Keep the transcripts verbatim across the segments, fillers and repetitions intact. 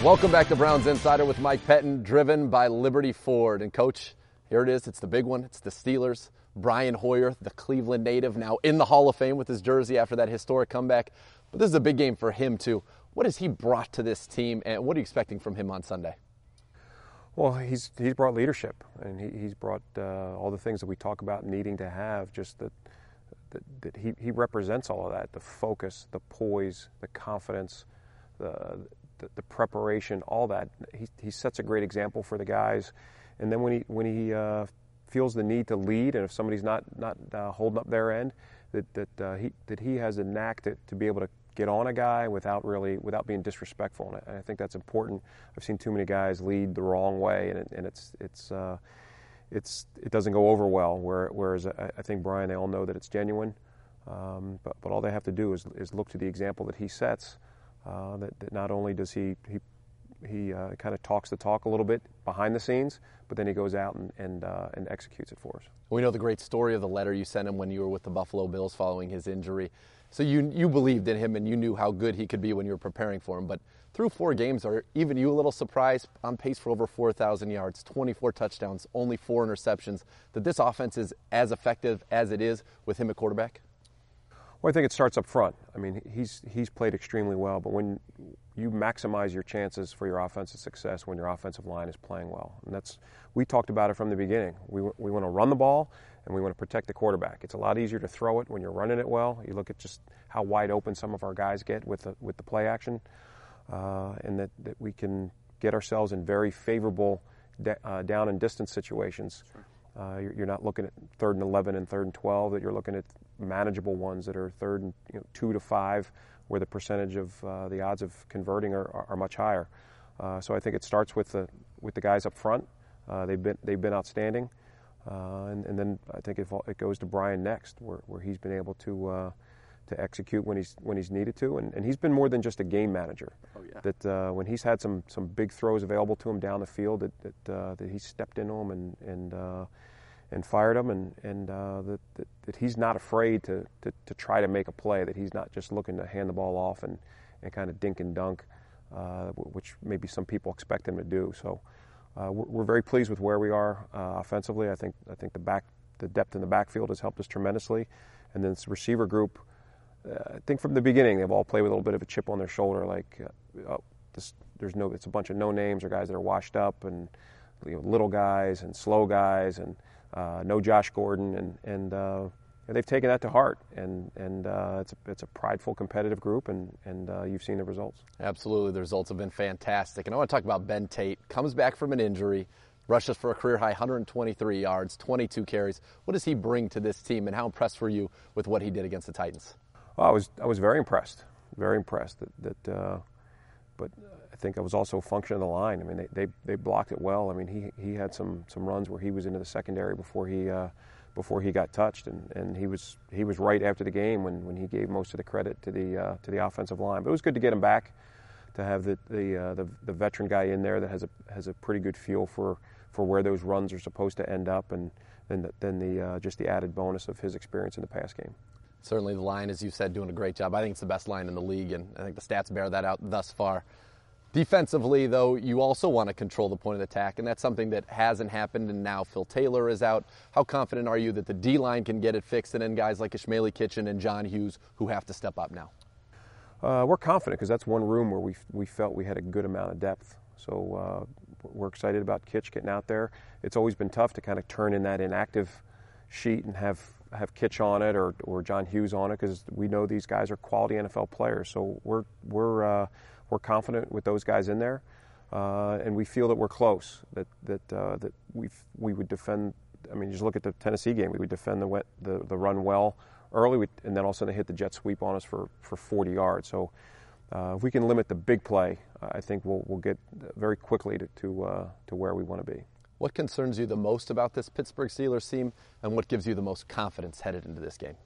Welcome back to Browns Insider with Mike Pettine, driven by Liberty Ford. And Coach, here it is. It's the big one. It's the Steelers. Brian Hoyer, the Cleveland native, now in the Hall of Fame with his jersey after that historic comeback. But this is a big game for him, too. What has he brought to this team, and what are you expecting from him on Sunday? Well, he's he's brought leadership, and he, he's brought uh, all the things that we talk about needing to have, just that, that, that he, he represents all of that, the focus, the poise, the confidence, the, the, the preparation, all that. He, he sets a great example for the guys. And then when he, when he uh, feels the need to lead, and if somebody's not, not uh, holding up their end, that, that, uh, he, that he has a knack to, to be able to get on a guy without really without being disrespectful, and I, and I think that's important. I've seen too many guys lead the wrong way, and, it, and it's it's uh, it's it doesn't go over well. Where, whereas I, I think Brian, they all know that it's genuine, um, but but all they have to do is is look to the example that he sets. Uh, that, that not only does he he he uh, kind of talks the talk a little bit behind the scenes, but then he goes out and and, uh, and executes it for us. We know the great story of the letter you sent him when you were with the Buffalo Bills following his injury. So you you believed in him and you knew how good he could be when you were preparing for him. But through four games, are even you a little surprised, on pace for over four thousand yards, twenty-four touchdowns, only four interceptions, that this offense is as effective as it is with him at quarterback? Well, I think it starts up front. I mean, he's he's played extremely well, but when you maximize your chances for your offensive success when your offensive line is playing well. And that's, we talked about it from the beginning. We we want to run the ball, and we want to protect the quarterback. It's a lot easier to throw it when you're running it well. You look at just how wide open some of our guys get with the, with the play action, uh, and that, that we can get ourselves in very favorable de- uh, down and distance situations. Sure. Uh, you're, you're not looking at third and eleven and third and twelve, that you're looking at manageable ones that are third and you know, two to five, where the percentage of uh, the odds of converting are, are, are much higher. Uh, so I think it starts with the with the guys up front. Uh, they've been they've been outstanding. Uh, and, and then I think it, it goes to Brian next, where, where he's been able to uh, to execute when he's when he's needed to, and, and he's been more than just a game manager. Oh, yeah. That uh, when he's had some, some big throws available to him down the field, that that, uh, that he's stepped into them and and uh, and fired them, and and uh, that, that that he's not afraid to, to to try to make a play. That he's not just looking to hand the ball off and, and kind of dink and dunk, uh, which maybe some people expect him to do. So. Uh, we're, we're very pleased with where we are uh, offensively. I think I think the back, the depth in the backfield has helped us tremendously, and then this receiver group. Uh, I think from the beginning they've all played with a little bit of a chip on their shoulder, like uh, oh, this, there's no, it's a bunch of no names or guys that are washed up, and you know, little guys and slow guys, and uh, no Josh Gordon, and and uh, they've taken that to heart, and and uh, it's a, it's a prideful, competitive group, and and uh, you've seen the results. Absolutely, the results have been fantastic. And I want to talk about Ben Tate. Comes back from an injury, rushes for a career high one hundred twenty-three yards, twenty-two carries. What does he bring to this team, and how impressed were you with what he did against the Titans? Well, I was I was very impressed, very impressed. That, that uh, but I think it was also a function of the line. I mean, they, they they blocked it well. I mean, he he had some some runs where he was into the secondary before he. Uh, before he got touched, and, and he was he was right after the game when, when he gave most of the credit to the uh, to the offensive line. But it was good to get him back, to have the the, uh, the the veteran guy in there that has a has a pretty good feel for, for where those runs are supposed to end up, and then the, then the uh, just the added bonus of his experience in the pass game. Certainly the line, as you said, doing a great job. I think it's the best line in the league, and I think the stats bear that out thus far. Defensively, though, you also want to control the point of attack, and that's something that hasn't happened, and now Phil Taylor is out. How confident are you that the D-line can get it fixed, and then guys like Ishmael Kitchen and John Hughes who have to step up now? Uh, we're confident, because that's one room where we we felt we had a good amount of depth. So uh, we're excited about Kitch getting out there. It's always been tough to kind of turn in that inactive sheet and have, have Kitch on it or, or John Hughes on it, because we know these guys are quality N F L players. So we're we're uh, We're confident with those guys in there, uh, and we feel that we're close. That that uh, that we we would defend. I mean, just look at the Tennessee game. We would defend the the, the run well early, we, and then all of a sudden they hit the jet sweep on us for, for forty yards. So uh, if we can limit the big play, I think we'll we'll get very quickly to to, uh, to where we want to be. What concerns you the most about this Pittsburgh Steelers team, and what gives you the most confidence headed into this game?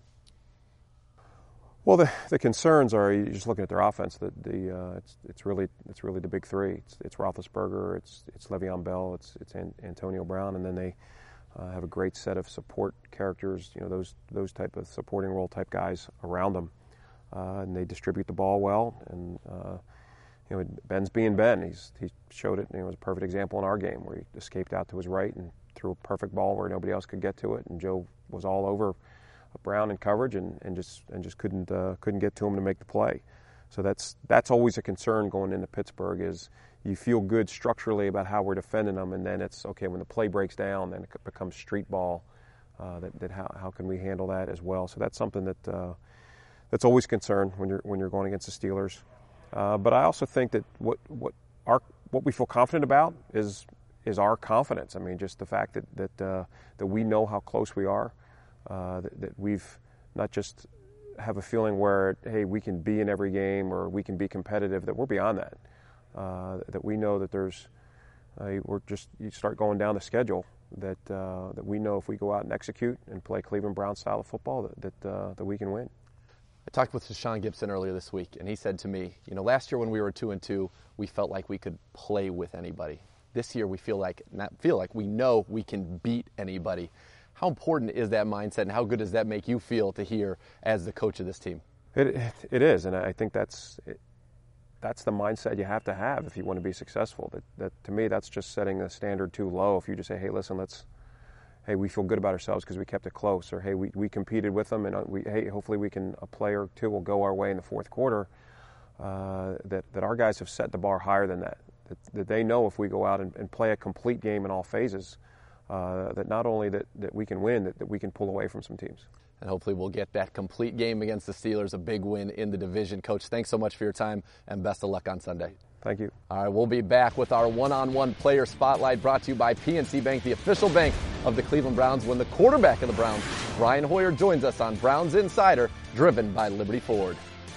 Well, the, the concerns are, you're just looking at their offense. That the uh, it's it's really it's really the big three. It's it's Roethlisberger, it's it's Le'Veon Bell, it's it's An, Antonio Brown, and then they uh, have a great set of support characters. You know, those those type of supporting role type guys around them, uh, and they distribute the ball well. And uh, you know, Ben's being Ben. He's he showed it. And it was a perfect example in our game where he escaped out to his right and threw a perfect ball where nobody else could get to it, and Joe was all over Brown in coverage and, and just and just couldn't uh, couldn't get to him to make the play. So that's that's always a concern going into Pittsburgh, is you feel good structurally about how we're defending them, and then it's okay when the play breaks down, then it becomes street ball. Uh, that, that how how can we handle that as well? So that's something that uh, that's always a concern when you're when you're going against the Steelers. Uh, but I also think that what what our what we feel confident about is is our confidence. I mean, just the fact that that uh, that we know how close we are, uh, that, that we've not just have a feeling where, hey, we can be in every game or we can be competitive, that we're beyond that. Uh, that we know that there's, uh, we're just, you start going down the schedule, that uh, that we know if we go out and execute and play Cleveland Brown style of football, that that, uh, that we can win. I talked with Sean Gibson earlier this week, and he said to me, you know, last year when we were two and two, we felt like we could play with anybody. This year we feel like, not feel like, we know we can beat anybody. How important is that mindset, and how good does that make you feel to hear as the coach of this team? It it, it is, and I think that's it, that's the mindset you have to have if you want to be successful. That that to me, that's just setting the standard too low. If you just say, hey, listen, let's, hey, we feel good about ourselves because we kept it close, or hey, we, we competed with them, and we, hey, hopefully we can, a play or two will go our way in the fourth quarter. Uh, that that our guys have set the bar higher than that. That, that they know if we go out and, and play a complete game in all phases, uh, that not only that, that we can win, that, that we can pull away from some teams. And hopefully we'll get that complete game against the Steelers, a big win in the division. Coach, thanks so much for your time, and best of luck on Sunday. Thank you. All right, we'll be back with our one-on-one player spotlight, brought to you by P N C Bank, the official bank of the Cleveland Browns, when the quarterback of the Browns, Brian Hoyer, joins us on Browns Insider, driven by Liberty Ford.